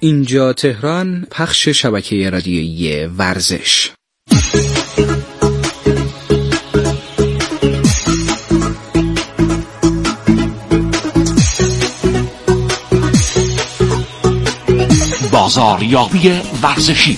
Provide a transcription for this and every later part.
اینجا تهران، پخش شبکه رادیویی ورزش. بازاریابی ورزشی.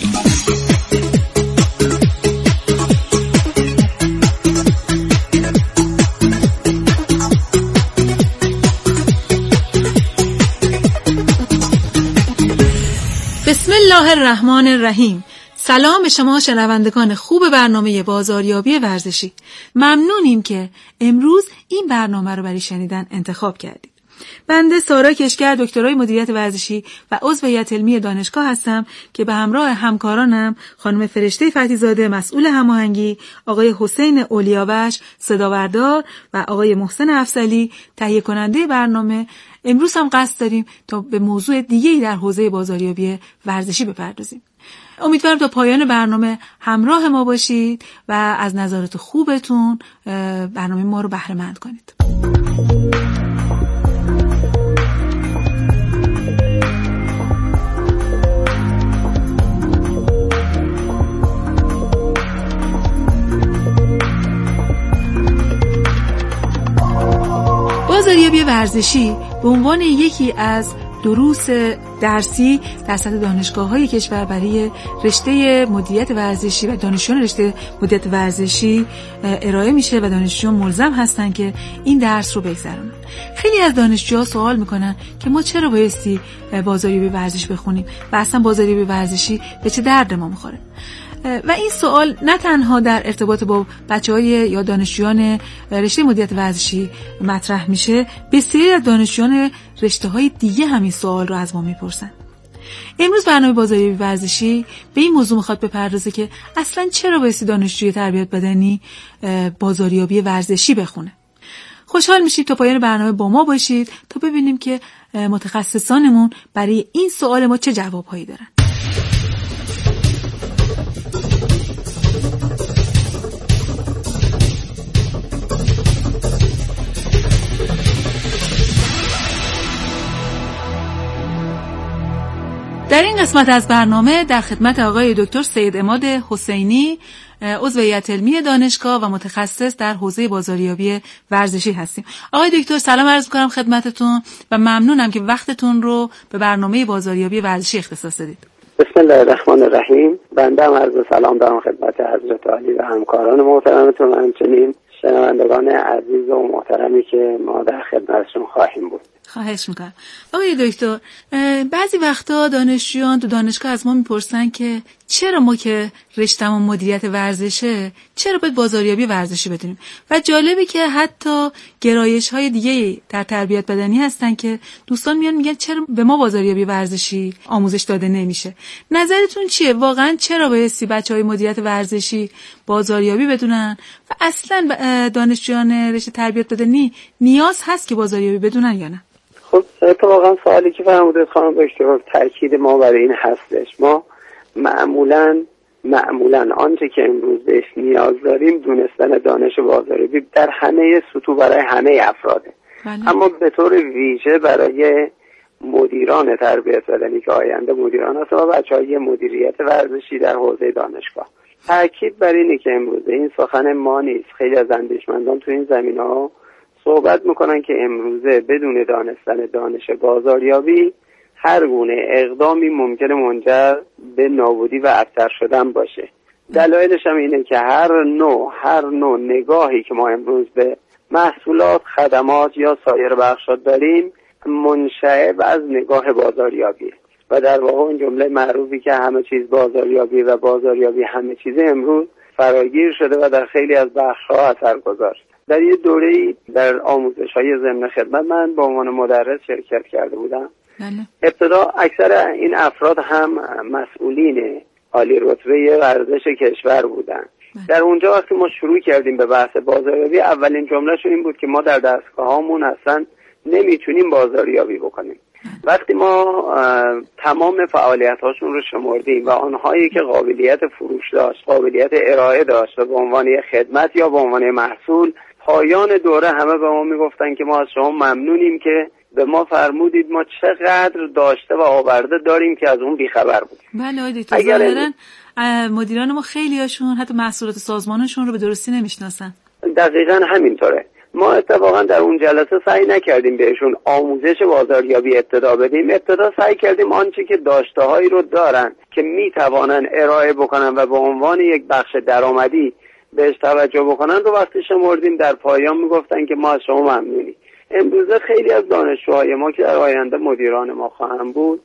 بسم الله الرحمن الرحیم. سلام به شما شنوندگان خوب برنامه بازاریابی ورزشی. ممنونیم که امروز این برنامه رو برای شنیدن انتخاب کردید. بنده سارا کشگر، دکترای مدیریت ورزشی و عضو هیئت علمی دانشگاه هستم که به همراه همکارانم خانم فرشته فتحی‌زاده مسئول هماهنگی، آقای حسین اولیابخش صداوردار و آقای محسن افضلی تهیه کننده برنامه امروز هم قصد داریم تا به موضوع دیگه‌ای در حوزه بازاریابی ورزشی بپردازیم. امیدوارم تا پایان برنامه همراه ما باشید و از نظرات خوبتون برنامه ما رو بهره مند کنید. بازاریابی ورزشی به عنوان یکی از دروس درسی در سطح دانشگاه‌های کشور برای رشته مدیریت ورزشی و دانشجویان رشته مدیریت ورزشی ارائه میشه و دانشجویان ملزم هستن که این درس رو بگذرونن. خیلی از دانشجوها سوال میکنن که ما چرا بایستی بازاریابی ورزش بخونیم و اصلا بازاریابی ورزشی به چه درد ما میخوره. و این سوال نه تنها در ارتباط با بچه‌های یا دانشجویان رشته مدیریت ورزشی مطرح میشه، بسیاری از دانشجویان رشته‌های دیگه همین سوال رو از ما میپرسن. امروز برنامه بازاریابی ورزشی به این موضوع میخواد بپردازه که اصلاً چرا بایستی دانشجوی تربیت بدنی بازاریابی ورزشی بخونه. خوشحال میشیم تا پایان برنامه با ما باشید تا ببینیم که متخصصانمون برای این سوال ما چه جوابهایی دارن. در این قسمت از برنامه در خدمت آقای دکتر سید عماد حسینی، عضو هیئت علمی دانشگاه و متخصص در حوزه بازاریابی ورزشی هستیم. آقای دکتر سلام عرض می‌کنم خدمتتون و ممنونم که وقتتون رو به برنامه بازاریابی ورزشی اختصاص دادید. بسم الله الرحمن الرحیم. بنده هم عرض سلام دارم خدمت حضرت عالی و همکاران محترمتون و همچنین شنوندگان عزیز و محترمی که ما در خدمتشون خواهیم بود. خواهش میکنم. آقای دکتر، بعضی وقتا دانشجویان تو دانشگاه از ما میپرسن که چرا ما که رشته‌مون مدیریت ورزشه چرا باید بازاریابی ورزشی بدونیم و جالبه که حتی گرایش‌های دیگه در تربیت بدنی هستن که دوستان میگن چرا به ما بازاریابی ورزشی آموزش داده نمیشه. نظرتون چیه؟ واقعا چرا بایستی بچه‌های مدیریت ورزشی بازاریابی بدونن و اصلا دانشجویان رشته تربیت بدنی نیاز هست که بازاریابی بدونن یا نه؟ خب اتفاقا سوالی که فرمودید خانم دکتر تاکید ما برای این هستش. ما معمولاً آنچه که امروز بهش نیاز داریم دونستن دانش بازاریابی در همه سطوح برای همه افراده. اما به طور ویژه برای مدیران تربیت بدنی که آینده مدیران هستن و بچه‌های مدیریت ورزشی در حوزه دانشگاه. تاکید بر اینه که امروز این سخن ما نیست. خیلی از اندیشمندان تو این زمینه‌ها صحبت میکنن که امروزه بدون دانستن دانش بازاریابی هر گونه اقدامی ممکنه منجر به نابودی و ابتر شدن باشه. دلایلش هم اینه که هر نوع نگاهی که ما امروز به محصولات، خدمات یا سایر بخشات داریم منشأ از نگاه بازاریابی و در واقع اون جمله معروفی که همه چیز بازاریابی و بازاریابی همه چیز امروز فراگیر شده و در خیلی از بخش‌ها اثر گذاشت. در یه دوره‌ای در آموزش‌های ضمن خدمت من به عنوان مدرس شرکت کرده بودم. ابتدا اکثر این افراد هم مسئولین عالی رتبه ورزش کشور بودن. در اونجا وقتی ما شروع کردیم به بحث بازاریابی اولین جمله‌شون این بود که ما در دستگاه‌هامون اصلا نمیتونیم بازاریابی بکنیم. وقتی ما تمام فعالیت‌هاشون رو شمردیم و آنهایی که قابلیت فروش داشت، قابلیت ارائه داشت و به عنوان خدمت یا به عنوان محصول، پایان دوره همه به ما میگفتن که ما از شما ممنونیم که به ما فرمودید ما چقدر داشته و آورده داریم که از اون بیخبر بودیم. بله آقای دکتر، ظاهراً مدیران ما خیلیاشون حتی محصولات سازمانشون رو به درستی نمیشناسن. دقیقاً همینطوره. ما اتفاقا در اون جلسه سعی نکردیم بهشون آموزش بازاریابی ابتدا بدیم. ابتدا سعی کردیم آنچه که داشته‌هایی رو دارن که میتوانن ارائه بکنن و به عنوان یک بخش درآمدی بهش توجه بکنن رو وقتی شمردیم در پایان میگفتن که ما از شما ممنونیم. امروزه خیلی از دانشجوهای ما که در آینده مدیران ما خواهند بود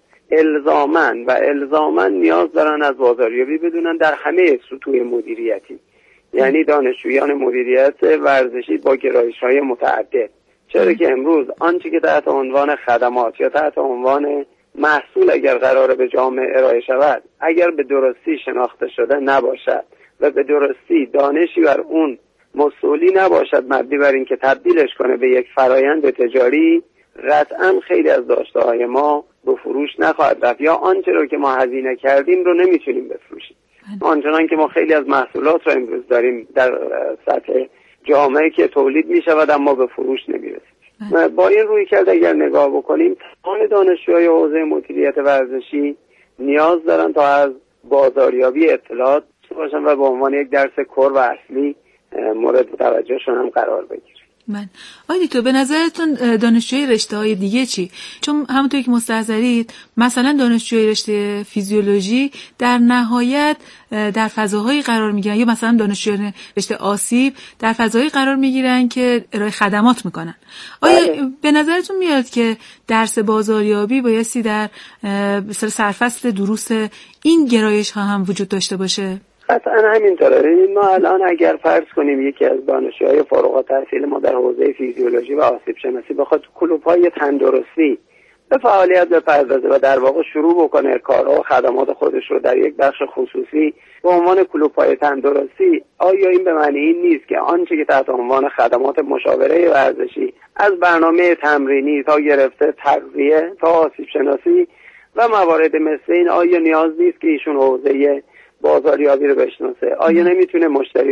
الزاماً نیاز دارن از بازاریابی بدونن در همه سطوح مدیریتی، یعنی دانشجویان مدیریت ورزشی با گرایش‌های متعدد. چرا که امروز آنچه که تحت عنوان خدمات یا تحت عنوان محصول اگر قراره به جامعه ارائه شود، اگر به درستی شناخته شده نباشد و به درستی دانشی بر اون مسئولی نباشد مبنی بر این که تبدیلش کنه به یک فرایند تجاری، قطعاً خیلی از داشته‌های ما به فروش نخواهد رفت یا آنچه رو که ما هزینه کردیم رو نمیتونیم بفروشیم. آنچنان که ما خیلی از محصولات رو امروز داریم در سطح جامعه که تولید می شود اما به فروش نمی رسید. با این رویکرد اگر نگاه بکنیم تمام دانشجوهای حوزه مدیریت ورزشی نیاز دارن تا از بازاریابی اطلاعات باشن و به عنوان یک درس کور و اصلی مورد توجهشون هم قرار بگیره. آقای دکتر، به نظرتون دانشجوی رشته‌های دیگه چی؟ چون همونطور که مستحضرید مثلا دانشجوی رشته فیزیولوژی در نهایت در فضاهایی قرار میگیرن یا مثلا دانشجوی رشته آسیب در فضاهایی قرار میگیرن که ارائه خدمات میکنن. آیا به نظرتون میاد که درس بازاریابی بایستی در مثلا سرفصل دروس این گرایش ها هم وجود داشته باشه؟ قطعا همینطوره. ما الان اگر فرض کنیم یکی از دانشجوهای فارغ التحصیل ما در حوزه فیزیولوژی و آسیب شناسی بخواد کلوب‌های تندرستی به فعالیت بپردازه و در واقع شروع بکنه کارها و خدمات خودش رو در یک بخش خصوصی به عنوان کلوب‌های تندرستی، آیا این به معنی این نیست که آنچه که تحت عنوان خدمات مشاوره ورزشی از برنامه تمرینی تا گرفته تغذیه تا آسیب شناسی و موارد مثل این، آیا نیاز نیست که ایشون حوزه بازاریابی رو بشناسه؟ آیا نمیتونه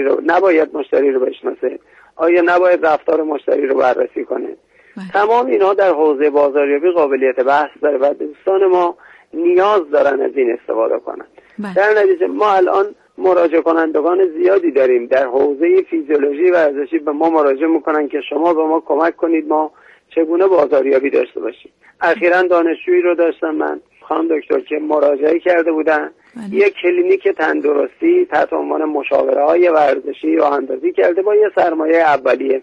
نباید مشتری رو بشناسه؟ آیا نباید رفتار مشتری رو بررسی کنه؟ تمام اینا در حوزه بازاریابی قابلیت بحث داره و دوستان ما نیاز دارن از این استفاده کنن. در نتیجه ما الان مراجعه کنندگان زیادی داریم در حوزه فیزیولوژی ورزشی به ما مراجعه میکنن که شما به ما کمک کنید ما چگونه بازاریابی داشته باشیم. اخیراً دانشجویی رو داشتم من، خانم دکتر، که مراجعه کرده بودن یک کلینیک تندرستی تحت عنوان مشاوره‌های ورزشی راه اندازی کرده با یه سرمایه اولیه.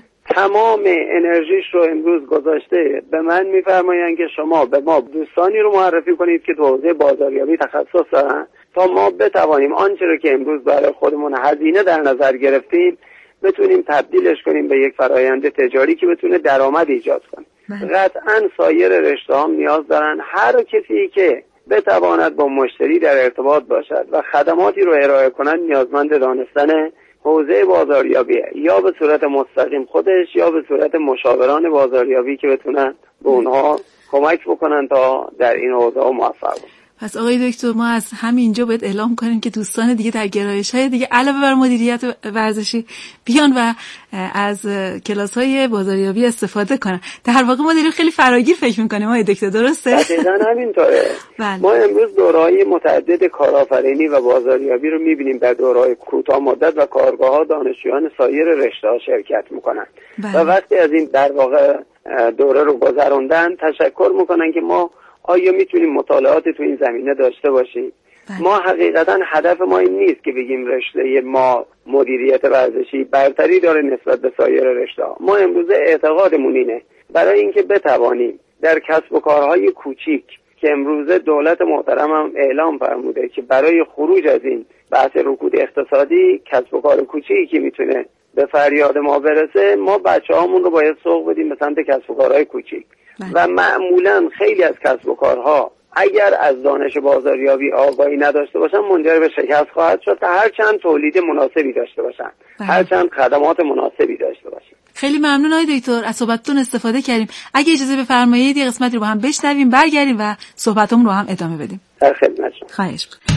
تمام انرژیش رو امروز گذاشته. به من میفرمایند که شما به ما دوستانی رو معرفی کنید که تو حوزه بازاریابی تخصص دارن تا ما بتوانیم آنچه رو که امروز برای خودمون هزینه در نظر گرفتیم بتونیم تبدیلش کنیم به یک فرایند تجاری که بتونه درآمد ایجاد کنه. قطعاً سایر رشته‌ها نیاز دارن هر کسی که بتواند با مشتری در ارتباط باشد و خدماتی رو ارائه کنند نیازمند دانستن حوزه بازاریابیه، یا به صورت مستقیم خودش یا به صورت مشاوران بازاریابی که بتونن به اونها کمک بکنن تا در این حوزه موفق باشن. پس آقای دکتر ما از همینجا باید اعلام کنیم که دوستان دیگه در گرایش‌های دیگه علاوه بر مدیریت ورزشی بیان و از کلاس‌های بازاریابی استفاده کنن. در واقع ما داریم خیلی فراگیر فکر می‌کنیم آقای دکتر، درسته؟ دقیقاً همینطوره. ما امروز دوره‌های متعدد کارآفرینی و بازاریابی رو می‌بینیم در دوره‌های کوتاه مدت و کارگاه‌ها دانشجویان سایر رشته‌ها شرکت می‌کنن و وقتی از این در واقع دوره رو گذروندن تشکر می‌کنن که ما آیا میتونیم مطالعاتی تو این زمینه داشته باشیم؟ ما حقیقتا هدف ما این نیست که بگیم رشته ما مدیریت ورزشی برتری داره نسبت به سایر رشته‌ها. ما امروزه اعتقادمون اینه برای اینکه بتوانیم در کسب و کارهای کوچیک که امروزه دولت محترم هم اعلام فرموده که برای خروج از این بحث رکود اقتصادی کسب و کار کوچیکی که میتونه به فریاد ما برسه، ما بچه‌هامون رو باید سوق بدیم به سمت کسب و کارهای کوچیک. و معمولا خیلی از کسب و کارها اگر از دانش بازاریابی آگاهی نداشته باشن منجر به شکست خواهد شد، هر چند تولید مناسبی داشته باشن، هر چند خدمات مناسبی داشته باشن. خیلی ممنون آقای دکتر، از صحبتتون استفاده کردیم. اگه اجازه بفرمایید یه قسمتی رو با هم بشنویم، برگردیم و صحبتمون رو هم ادامه بدیم. در خدمتتون. خواهش می‌کنم.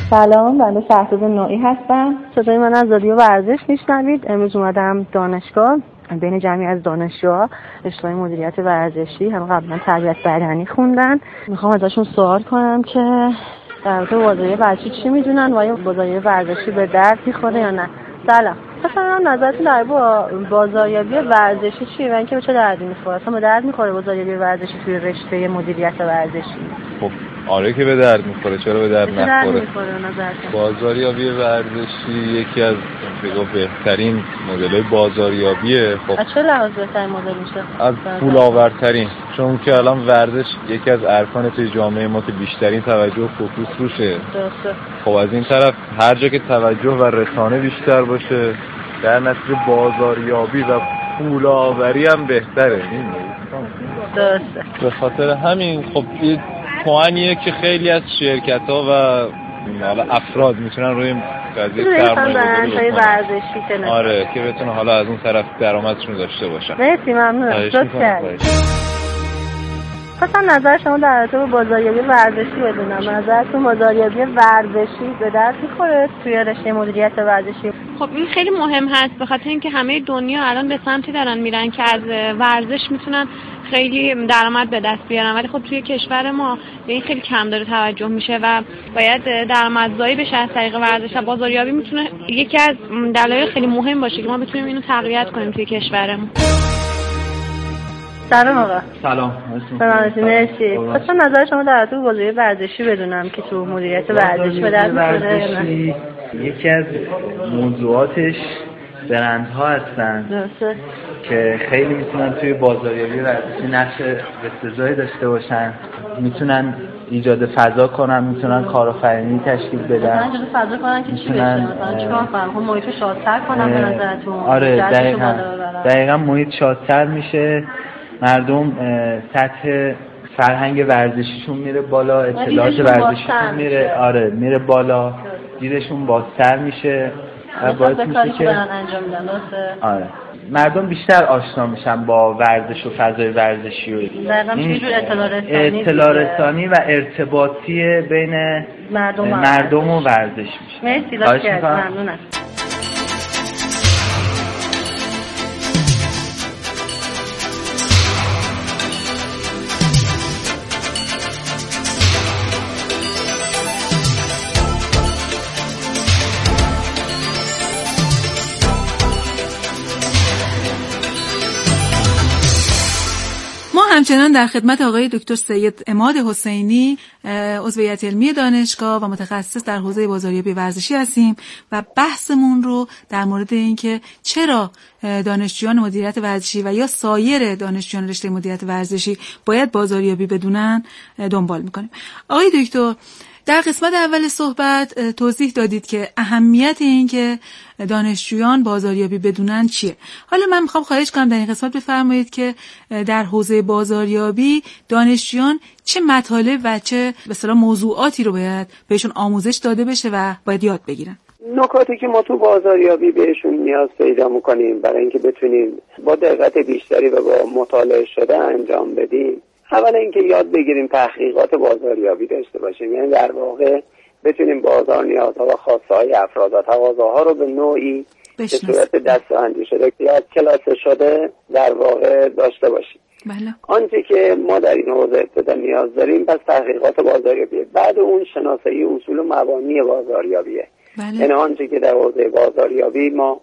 سلام، بنده شهرزاد نوعی هستم. صدای من از رادیو ورزش میشنوید. امروز اومدم دانشگاه بین جمعی از دانشجوها رشته مدیریت ورزشی، هم قبلا تربیت بدنی خوندن. میخوام ازشون سوال کنم که در مورد بازاریابی ورزشی چی میدونن و آیا بازاریابی ورزشی به درد میخوره یا نه. سلام. مثلا نظرتون در بازاریابی ورزشی چیه و اینکه به چه دردی میخوره؟ اصلا به درد میخوره بازاریابی ورزشی توی رشته مدیریت ورزشی؟ خب آره که به درد میخوره، چرا به درد نخوره؟ بازاریابی ورزشی یکی از بهترین مدل‌های بازاریابیه. خب از چه لحاظ بهترین مدل میشه؟ از پول‌آورترین، چون که الان ورزش یکی از ارکان توی جامعه ما که بیشترین توجه و فوکوس روشه. درسته. خب از این طرف هر جا که توجه و رسانه بیشتر باشه، در نتیجه بازاریابی و پول‌آوری هم بهتره. درسته. به خاطر همین خب این پوانیه که خیلی از شرکت‌ها و حالا افراد میتونن روی قضیه سرمایه‌گذاری ورزشی آره که بتونه حالا از اون طرف درآمدشون داشته باشن. مرسی، ممنونم. خواستم نظر شما در رابطه با بازاریابی ورزشی بدونم. نظرتون بازاریابی ورزشی به درد می‌خوره توی رشته مدیریت ورزشی؟ خب این خیلی مهم هست به خاطر اینکه همه دنیا الان به سمتی دارن میرن که از ورزش میتونن خیلی درآمد به دست بیارن، ولی خب توی کشور ما به این خیلی کم داره توجه میشه و باید درآمدزایی بشه از طریق ورزش و بازاریابی میتونه یکی از دلایل خیلی مهم باشه که ما بتونیم اینو تقویت کنیم توی کشورمون. سلام آقا. سلام. مرسی. خواستم نظر شما در رابطه با بازاریابی ورزشی بدونم که تو مدیریت ورزشی به درد می‌خوره. یکی از موضوعاتش برندها هستن. درسته. که خیلی میتونن توی بازاریابی ورزشی نقش بسزایی داشته باشن، میتونن ایجاد فضا کنن، میتونن کارآفرینی تشکیل بدن. ایجاد فضا کنن که چی بشه؟ مثلا چیکار کنن؟ خب محیط شادتر کنن به نظرتون؟ آره دقیقاً محیط شادتر میشه، مردم سطح فرهنگ ورزشیشون میره بالا، اطلاعات ورزشیشون میره بالا، دیدشون بازتر میشه و باعث میشه که انجام میدن. آره مردم بیشتر آشنا میشن با ورزش و فضای ورزشی و اطلاع رسانی و ارتباطی بین مردم و ورزش میشه. مرسی، ممنونم. همچنان در خدمت آقای دکتر سید عماد حسینی، عضو هیئت علمی دانشگاه و متخصص در حوزه بازاریابی ورزشی هستیم و بحثمون رو در مورد اینکه چرا دانشجویان مدیریت ورزشی و یا سایر دانشجویان رشته مدیریت ورزشی باید بازاریابی بدونن دنبال میکنیم. آقای دکتر، در قسمت اول صحبت توضیح دادید که اهمیت این که دانشجویان بازاریابی بدونن چیه. حالا من میخوام خواهش کنم در این قسمت بفرمایید که در حوزه بازاریابی دانشجویان چه مطالب و چه به اصطلاح موضوعاتی رو باید بهشون آموزش داده بشه و باید یاد بگیرن. نکاتی که ما تو بازاریابی بهشون نیاز پیدا میکنیم برای اینکه بتونیم با دقت بیشتری و با مطالعه شده انجام بدیم، اولا اینکه یاد بگیریم تحقیقات بازاریابی داشته باشیم، یعنی در واقع بتونیم بازار نیازها و خواسته‌های افراد و تقاضاها رو به نوعی به صورت دسته‌بندی شده یا کلاس شده در واقع داشته باشیم. بله. آنچه که ما در این حوزه ابتدا نیاز داریم پس تحقیقات بازاریابی، بعد اون شناسایی اصول و مبانی بازاریابیه. بله. یعنی آنچه که در حوزه بازاریابی ما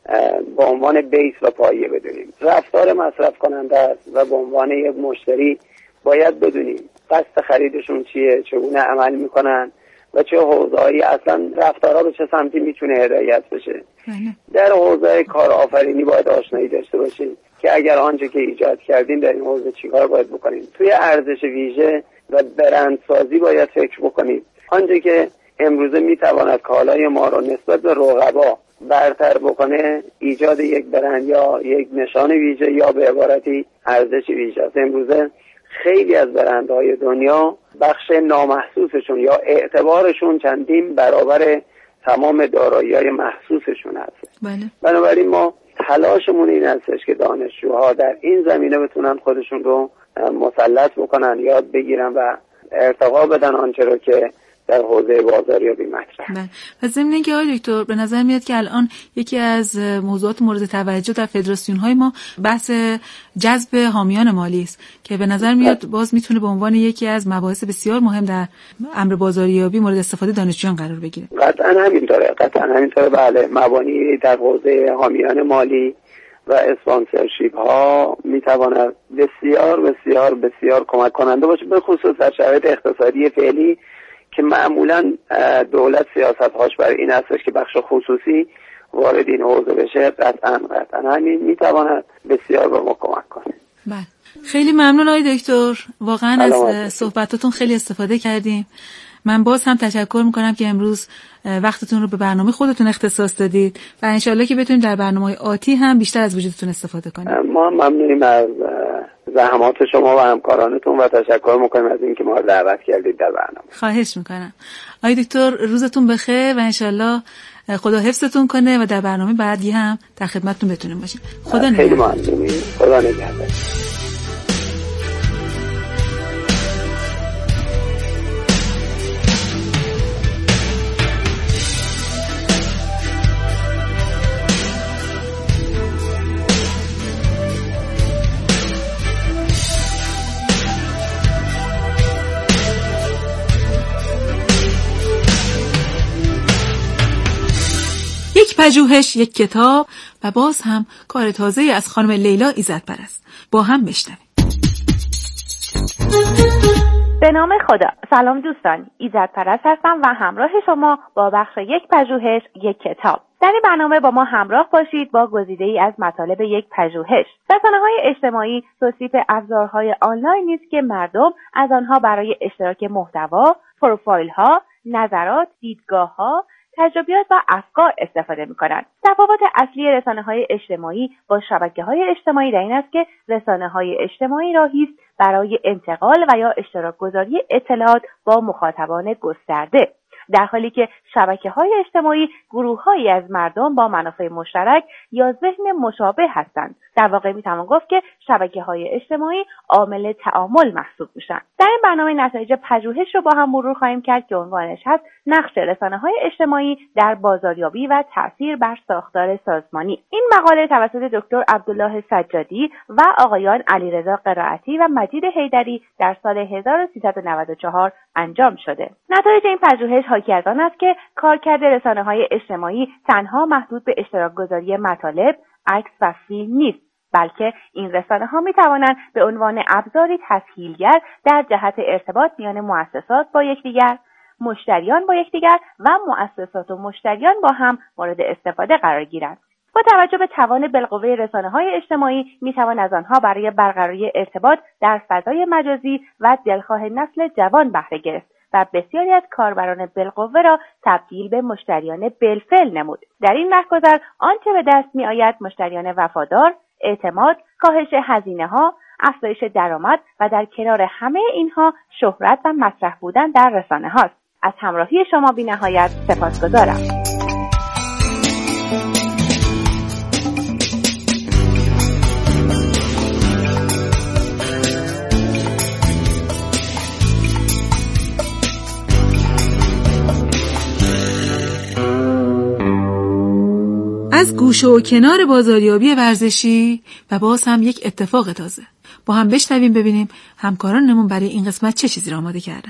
به عنوان بیس و پایه بدونیم، رفتار مصرف کننده است و به عنوان یک مشتری باید بدونیم قصد خریدشون چیه، چگونه عمل میکنن و چه حوزه‌ای اصلا رفتارها به چه سمتی میتونه هدایت بشه. در حوزه کارآفرینی باید آشنایی داشته باشیم که اگر آنچه که ایجاد کردیم در این حوزه چیکار باید بکنیم. توی ارزش ویژه و برندسازی باید فکر بکنیم. آنچه که امروزه میتواند کالای ما رو نسبت به رقبا برتر بکنه ایجاد یک برند یا یک نشان ویژه یا به عبارتی ارزش ویژه است. امروزه خیلی از برندهای دنیا بخش نامحسوسشون یا اعتبارشون چندین برابر تمام دارایی‌های محسوسشون هست. بله. بنابراین ما تلاشمون این هستش که دانشجوها در این زمینه بتونن خودشون رو مسلط بکنن، یاد بگیرن و ارتقا بدن آنچه رو که در حوزه بازاریابی مطرح. بله. و ضمن اینکه آقای دکتر به نظر میاد که الان یکی از موضوعات مورد توجه در فدراسیون‌های ما بحث جذب حامیان مالی است که به نظر میاد باز میتونه به عنوان یکی از مباحث بسیار مهم در امر بازاریابی مورد استفاده دانشجویان قرار بگیره. قطعاً همینطوره. بله، مبانی در حوزه حامیان مالی و اسپانسرشیپ ها میتواند بسیار بسیار بسیار کمک کننده باشه، به خصوص در شرایط اقتصادی فعلی که معمولا دولت سیاست هاش برای این هستش که بخش خصوصی وارد این حوزه بشه. قطعا همین میتواند بسیار به ما کمک کنه. بله، خیلی ممنون آقای دکتر، واقعا از صحبتاتون خیلی استفاده کردیم. من باز هم تشکر میکنم که امروز وقتتون رو به برنامه خودتون اختصاص دادید و انشالله که بتونیم در برنامه‌های آتی هم بیشتر از وجودتون استفاده کنیم. ما ممنونیم از زحمات شما و همکارانتون و تشکر میکنیم از اینکه ما رو دعوت کردید در برنامه. خواهش میکنم. آقای دکتر روزتون بخیر و انشالله خدا حفظتون کنه و در برنامه بعدی هم در خدمتتون بتونیم باشیم. خدا نگهدار. خیلی ممنونیم. خدا نگهدار. یک پژوهش، یک کتاب و باز هم کار تازه از خانم لیلا ایزدپرست. با هم بشنویم. به نام خدا. سلام دوستان، ایزدپرست هستم و همراه شما با بخش یک پژوهش، یک کتاب. در این برنامه با ما همراه باشید با گزیده‌ای از مطالب یک پژوهش. رسانه‌های اجتماعی توصیف ابزارهای آنلاین است که مردم از آنها برای اشتراک محتوا، پروفایل‌ها، نظرات، دیدگاه‌ها، تجربیات و افکار استفاده می‌کنند. تفاوت اصلی رسانه‌های اجتماعی با شبکه‌های اجتماعی در این است که رسانه‌های اجتماعی راهی است برای انتقال و یا اشتراک گذاری اطلاعات با مخاطبان گسترده، در حالی که شبکه‌های اجتماعی گروه‌هایی از مردم با منافع مشترک یا ذهن مشابه هستند. در واقع میتوان گفت که شبکه‌های اجتماعی عامل تعامل محسوب میشن. در این برنامه نتایج پژوهش رو با هم مرور خواهیم کرد که عنوانش هست نقش رسانه‌های اجتماعی در بازاریابی و تأثیر بر ساختار سازمانی. این مقاله توسط دکتر عبدالله سجادی و آقایان علیرضا قرائتی و مجید حیدری در سال 1394 انجام شده. نتایج این پژوهش حاکی از آن است که کارکرد رسانه‌های اجتماعی تنها محدود به اشتراک گذاری مطالب، عکس و فیلم نیست، بلکه این رسانه‌ها می‌توانند به عنوان ابزاری تسهیلگر در جهت ارتباط میان مؤسسات با یکدیگر، مشتریان با یکدیگر و مؤسسات و مشتریان با هم مورد استفاده قرار گیرند. با توجه به توان بالقوه رسانه‌های اجتماعی می‌توان از آنها برای برقراری ارتباط در فضای مجازی و دلخواه نسل جوان بهره گرفت و بسیاری از کاربران بالقوه را تبدیل به مشتریان بالفعل نمود. در این رهگذر آنچه به دست می‌آید مشتریان وفادار، اعتماد، کاهش هزینه‌ها، افزایش درآمد و در کنار همه اینها شهرت و مطرح بودن در رسانه هاست. از همراهی شما بی‌نهایت سپاسگزارم. از گوشه و کنار بازاریابی ورزشی و باز هم یک اتفاق تازه. با هم بشنویم ببینیم همکارانمون برای این قسمت چه چیزی را آماده کردن.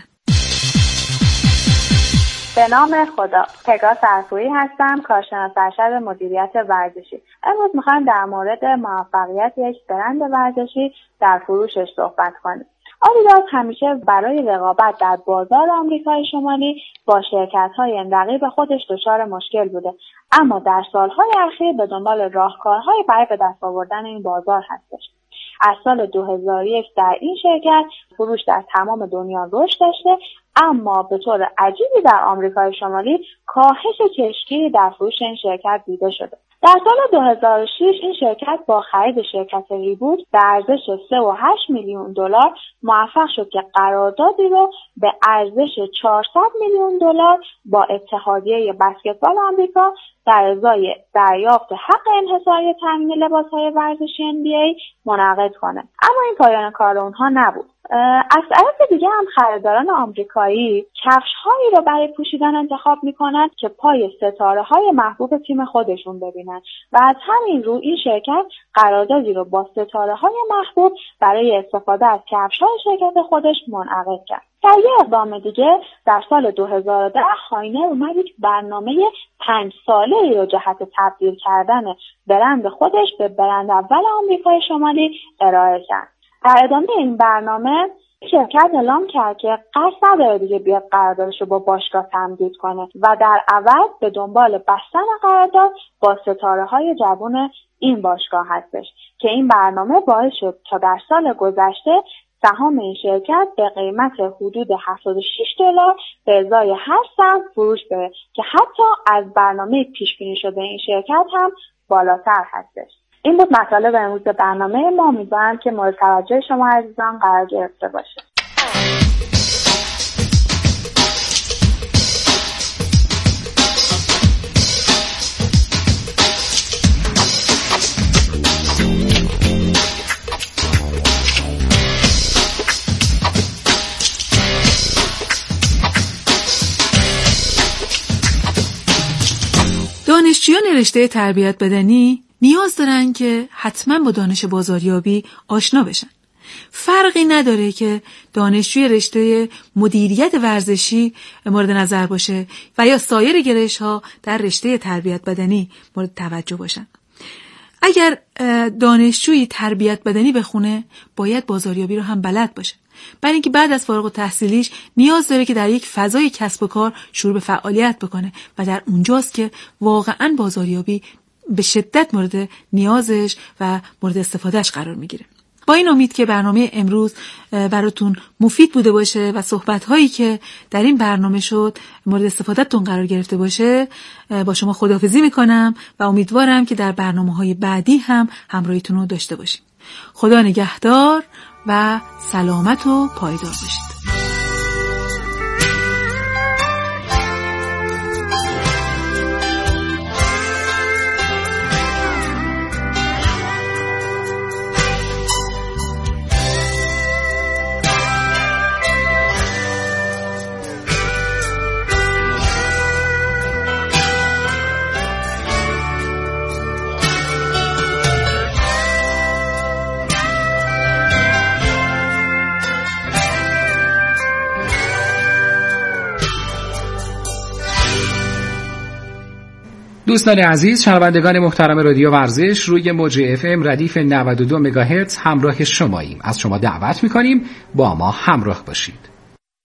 به نام خدا. پگاه صرفویی هستم، کارشناس ارشد مدیریت ورزشی. امروز میخوایم در مورد موفقیت یک برند ورزشی در فروشش صحبت کنیم. آدیداس همیشه برای رقابت در بازار آمریکای شمالی با شرکت‌های رقیب خودش دچار مشکل بوده، اما در سالهای اخیر به دنبال راهکارهایی برای به دست آوردن این بازار هستش. از سال 2001 در این شرکت فروش در تمام دنیا رشد داشته، اما به طور عجیبی در آمریکای شمالی کاهش چشمگیری در فروش این شرکت دیده شده. در سال 2006 این شرکت با خرید شرکت ریبوت به ارزش 3.8 میلیون دلار موفق شد که قراردادی رو به ارزش 400 میلیون دلار با اتحادیه بسکتبال آمریکا در ازای دریافت حق انحصاری تامین لباس‌های ورزشی NBA منعقد کنه. اما این پایان کار اونها نبود. از طرف دیگه هم خریداران آمریکایی کفش‌هایی رو برای پوشیدن انتخاب می‌کنن که پای ستاره‌های محبوب تیم خودشون ببینن و از همین رو این شرکت قراردادی رو با ستاره‌های محبوب برای استفاده از کفش‌های شرکت خودش منعقد کرد. در یه اقدام دیگه در سال 2010 هاینر اومد یک برنامه 5 ساله‌ای رو جهت تبدیل کردن برند خودش به برند اول آمریکای شمالی ارائه کرد. در ادامه این برنامه شرکت اعلام کرد که قصد نداره دیگه بیاد قراردادش رو با باشگاه تمدید کنه و در عوض به دنبال بستن قرارداد با ستاره‌های جوان این باشگاه هستش که این برنامه باعث شد تا در سال گذشته سهام این شرکت به قیمت حدود $76 به ازای 8 سنت فروش بره که حتی از برنامه پیش بینی شده این شرکت هم بالاتر هستش. این بود مطالب امروز برنامه ما. امیدوارم که مورد توجه شما عزیزان قرار گرفته باشه. دانشجویان رشته تربیت بدنی نیاز دارن که حتما با دانش بازاریابی آشنا بشن. فرقی نداره که دانشجوی رشته مدیریت ورزشی مورد نظر باشه و یا سایر گرایش‌ها در رشته تربیت بدنی مورد توجه باشن. اگر دانشجوی تربیت بدنی بخونه باید بازاریابی رو هم بلد باشه، برای اینکه بعد از فارغ التحصیلیش نیاز داره که در یک فضای کسب و کار شروع به فعالیت بکنه و در اونجاست که واقعاً بازاریابی به شدت مورد نیازش و مورد استفادهش قرار میگیره. با این امید که برنامه امروز براتون مفید بوده باشه و صحبت‌هایی که در این برنامه شد مورد استفادهتون قرار گرفته باشه، با شما خداحافظی میکنم و امیدوارم که در برنامه‌های بعدی هم همراهیتون رو داشته باشیم. خدا نگهدار و سلامت و پایدار باشید. دوستان عزیز، شنوندگان محترم رادیو ورزش، روی موج FM ردیف 92 مگاهرتز همراه شماییم. از شما دعوت می‌کنیم با ما همراه باشید.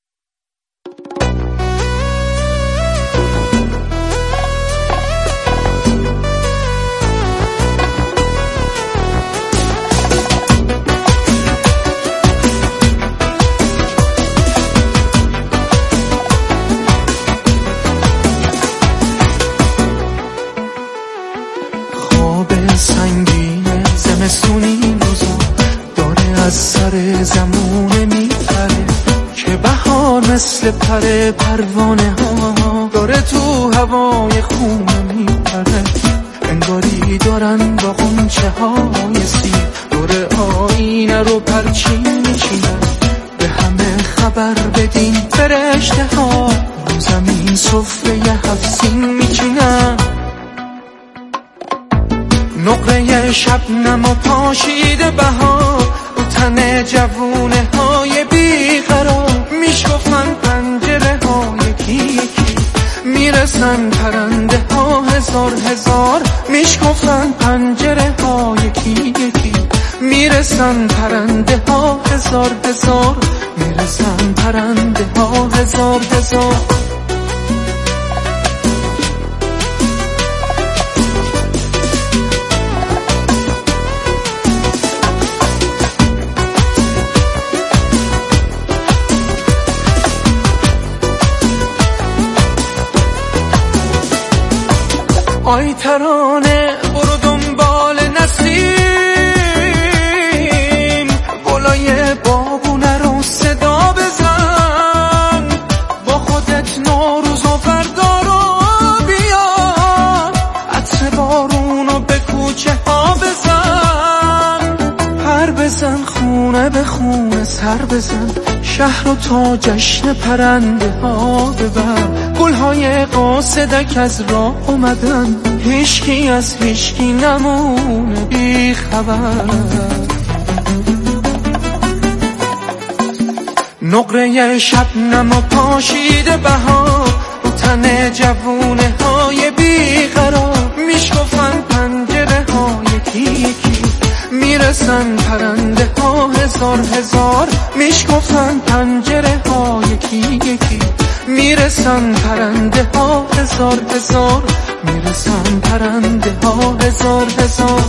زمستونی روزا داره از سر زمونه میپره که بهار مثل پر پروانه ها داره تو هوای خونه میپره، انگاری دارن با غنچه های سیر دور آینه رو پرچین میچینن. به همه خبر بدین فرشته ها رو زمین سفره 7 سین میچینن. نقره شبنم و پاشیده بهار رو تن جوونه های بیقرار، میشکفن پنجره ها یکی یکی میرسن پرنده ها هزار هزار، میشکفن پنجره ها یکی یکی میرسن پرنده ها هزار هزار، میرسن پرنده ها هزار هزار. آی ترانه برو دنبال نسیم، گلای بابونه رو صدا بزن، با خودت نوروز و فردا رو بیار، عطر بارون رو به کوچه ها بزن، پر بزن خونه به خونه زمون سر بزن، شهر رو تا جشن پرنده ها ببر. گلهای قاصدک از راه اومدن، هیچکی از هیچکی نمونه بی خبر. نقره شبنم و پاشیده بهار رو تن جوونه های بیقرار. میشکفن پنجره ها یکی یکی، میرسن پرنده ها هزار هزار. میشکفن پنجره ها یکی یکی، میرسن پرنده ها هزار هزار. میرسن پرنده ها هزار هزار.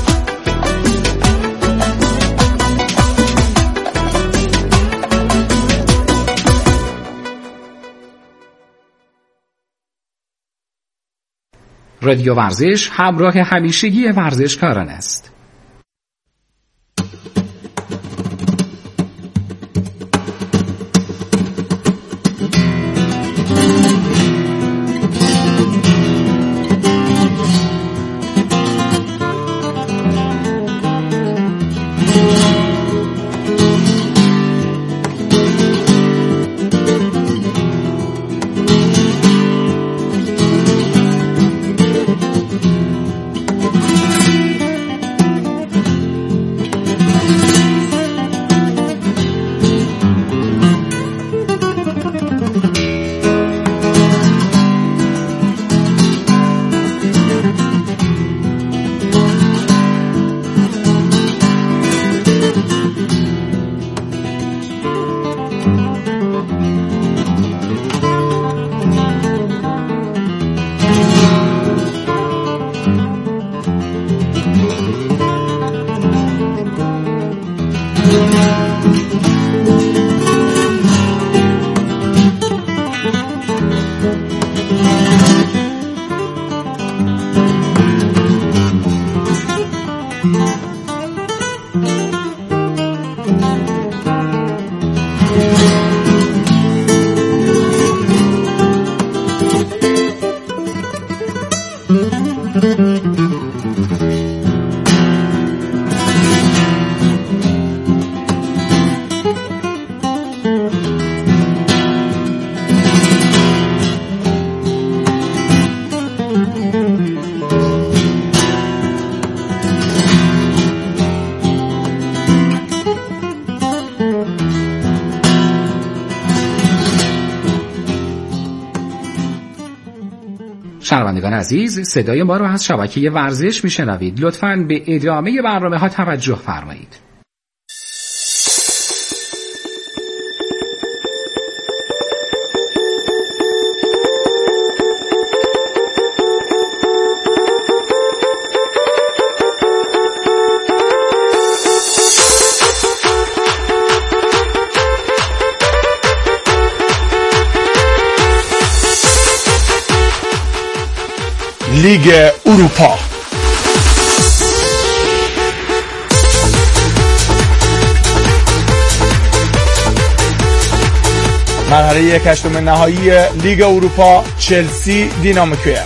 رادیو ورزش همراه همیشگی ورزشکاران است. شنوندگان عزیز، صدای ما رو از شبکه ورزش میشنوید. لطفاً به ادامه برنامه‌ها توجه فرمایید. لیگ اروپا. مرحله 1/8 نهایی لیگ اروپا، چلسی دینامو کیف.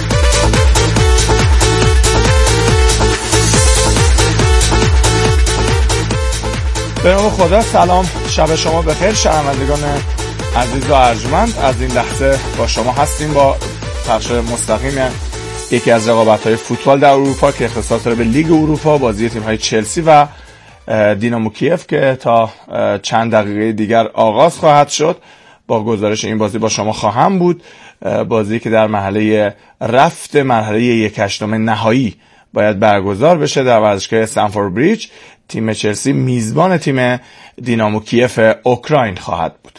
به نام خدا، سلام، شب شما بخیر شنوندگان عزیز و ارجمند. از این لحظه با شما هستیم با پخش مستقیم یکی از رقابت‌های فوتبال در اروپا که اختصاص داره به لیگ اروپا، بازی تیم‌های چلسی و دینامو کیف که تا چند دقیقه دیگر آغاز خواهد شد. با گزارش این بازی با شما خواهم بود. بازی که در مرحله رفت مرحله 1/8 نهایی باید برگزار بشه در ورزشگاه استنفورد بریج. تیم چلسی میزبان تیم دینامو کیف اوکراین خواهد بود.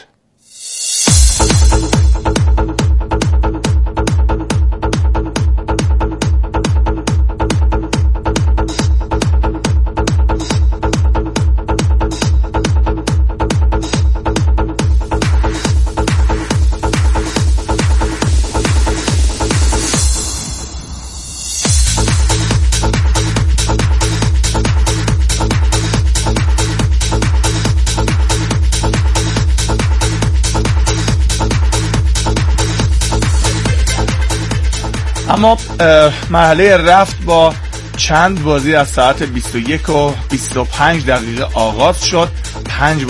اما مرحله رفت با چند بازی از ساعت 21 و 25 دقیقه آغاز شد. 5